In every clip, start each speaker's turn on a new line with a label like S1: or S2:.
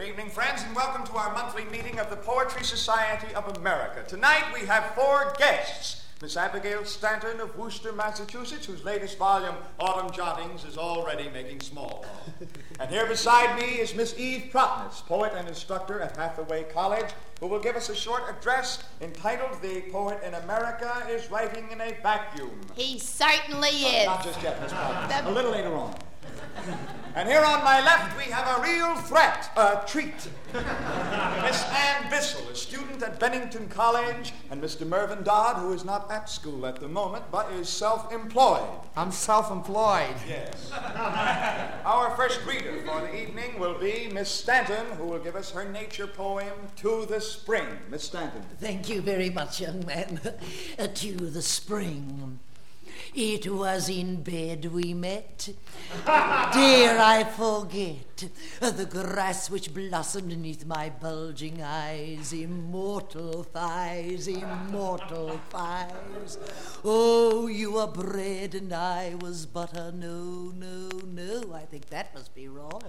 S1: evening, friends, and welcome to our monthly meeting of the Poetry Society of America. Tonight we have 4 guests. Miss Abigail Stanton of Worcester, Massachusetts, whose latest volume, Autumn Jottings, is already making small talk. And here beside me is Miss Eve Propness, poet and instructor at Hathaway College, who will give us a short address entitled "The Poet in America is Writing in a Vacuum."
S2: He certainly is.
S1: Not just yet, Miss Propness. A little later on. And here on my left, we have a real threat, a treat. Miss Ann Bissell, a student at Bennington College, and Mr. Mervyn Dodd, who is not at school at the moment, but is self-employed.
S3: I'm self-employed.
S1: Yes. Our first reader for the evening will be Miss Stanton, who will give us her nature poem, "To the Spring." Miss Stanton.
S4: Thank you very much, young man. To the spring. It was in bed we met. Dare I forget the grass which blossomed beneath my bulging eyes, immortal thighs, immortal thighs. Oh, you were bread and I was butter. No, no, no, I think that must be wrong.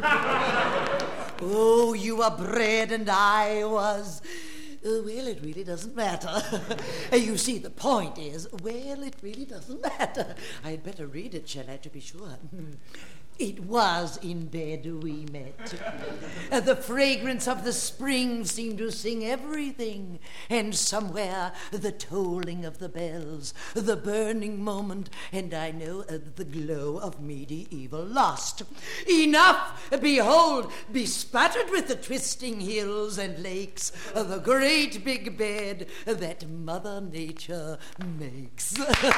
S4: Oh, you were bread and I was... well, it really doesn't matter. You see, the point is, well, it really doesn't matter. I'd better read it, shall I, to be sure? It was in bed we met. The fragrance of the spring seemed to sing everything, and somewhere the tolling of the bells, the burning moment, and I know the glow of medieval lust. Enough! Behold, bespattered with the twisting hills and lakes, the great big bed that Mother Nature makes.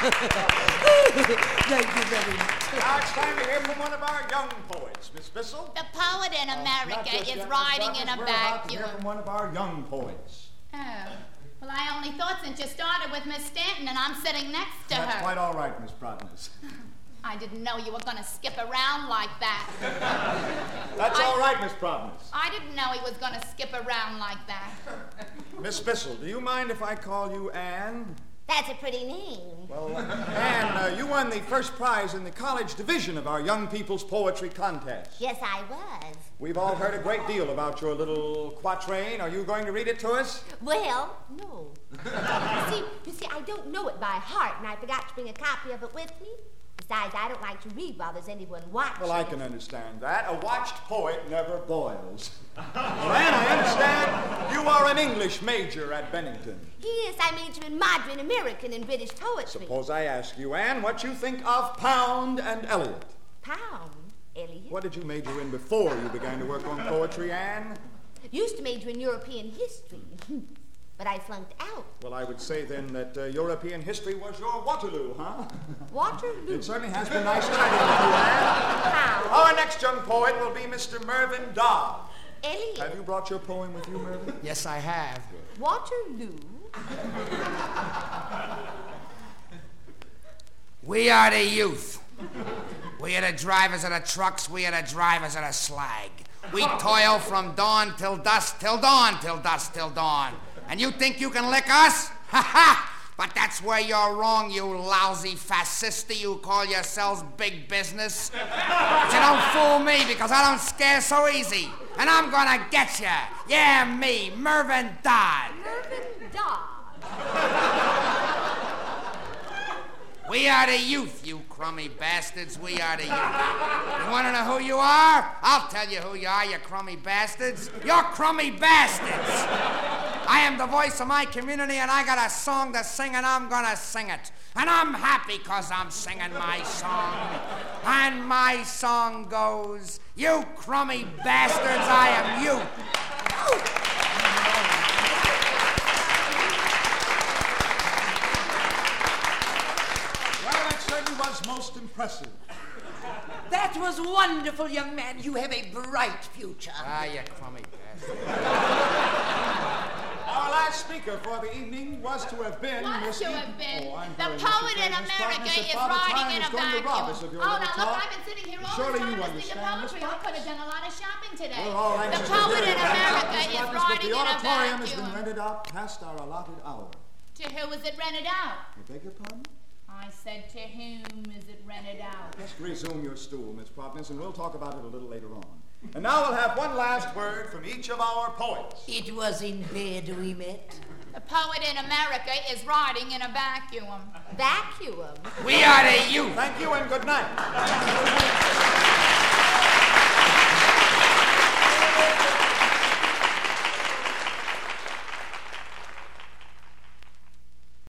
S4: Thank you very much.
S1: Now it's time to hear from one of our young poets. Miss Bissell?
S2: The poet in America is writing in a
S1: We're about to hear
S2: vacuum.
S1: from one of our young poets.
S2: Oh, well, I only thought since you started with Miss Stanton and I'm sitting next to
S1: That's
S2: her.
S1: quite all right, Miss Propness.
S2: I didn't know you were going to skip around like that.
S1: That's all right, Miss Propness.
S2: I didn't know he was going to skip around like that.
S1: Miss Bissell, do you mind if I call you Anne?
S5: That's a pretty name.
S1: Well, Anne, you won the first prize in the college division of our Young People's Poetry Contest.
S5: Yes, I was.
S1: We've all heard a great deal about your little quatrain. Are you going to read it to us?
S5: Well, no. You see, I don't know it by heart, and I forgot to bring a copy of it with me. Besides, I don't like to read while there's anyone watching.
S1: Well, I can understand that. A watched poet never boils. Well, Anne, I understand you are an English major at Bennington.
S5: Yes, I major in modern American and British poetry.
S1: Suppose I ask you, Anne, what you think of Pound and Eliot.
S5: Pound, Eliot?
S1: What did you major in before you began to work on poetry, Anne?
S5: Used to major in European history, but I flunked out.
S1: Well, I would say then that European history was your Waterloo, huh?
S5: Waterloo?
S1: It certainly has been nice chatting with you, Anne.
S5: How?
S1: Our next young poet will be Mr. Mervyn Dodd.
S5: Eliot?
S1: Have you brought your poem with you, Mervyn?
S3: Yes, I have.
S5: Waterloo?
S3: We are the youth. We are the drivers of the trucks. We are the drivers of the slag. We toil from dawn till dusk, till dawn, till dusk, till dawn. And you think you can lick us? Ha ha! But that's where you're wrong, you lousy fascisti who call yourselves big business. But you don't fool me, because I don't scare so easy. And I'm gonna get ya. Yeah, me, Mervyn Dodd.
S5: Mervyn Dodd?
S3: We are the youth, you crummy bastards. We are the youth. You want to know who you are? I'll tell you who you are, you crummy bastards. You're crummy bastards. I am the voice of my community, and I got a song to sing, and I'm going to sing it. And I'm happy because I'm singing my song. And my song goes, you crummy bastards, I am you.
S1: Was most impressive.
S4: That was wonderful, young man. You have a bright future.
S3: Ah, you crummy bastard.
S1: Our last speaker for the evening was to have been
S2: What's
S1: Miss
S2: to have been?
S1: Oh,
S2: The poet in America is writing in a vacuum. Oh, now look, I've been sitting here all
S1: Surely
S2: the
S1: you
S2: time listening to
S1: understand,
S2: poetry. I could have done a lot of shopping today.
S1: Well, all right,
S2: The
S1: Mrs.
S2: poet
S1: Mary,
S2: in America is
S1: but
S2: writing
S1: the
S2: in a
S1: auditorium has been
S2: vacuum.
S1: rented out past our allotted hour.
S2: To who is it rented out?
S1: I beg your pardon?
S2: I said, to whom is it rented out?
S1: Just resume your stool, Miss Propness, and we'll talk about it a little later on. And now we'll have one last word from each of our poets.
S4: It was in bed we met.
S2: A poet in America is writing in a vacuum.
S5: Vacuum?
S3: We are the youth.
S1: Thank you and good night.